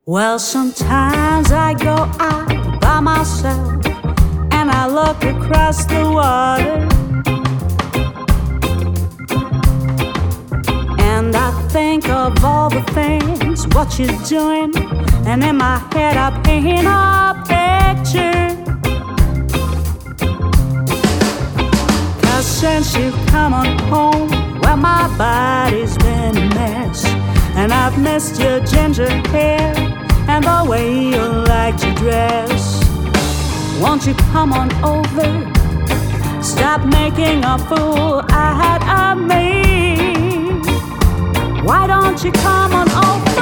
Well, sometimes I go out by myself and I look across the water, and I think of all the things what you're doing, and in my head I paint a picture. 'Cause since you've come on home, well, my body's been a mess, and I've missed your ginger hair and the way you like to dress. Won't you come on over? Stop making a fool out of me. Why don't you come on over?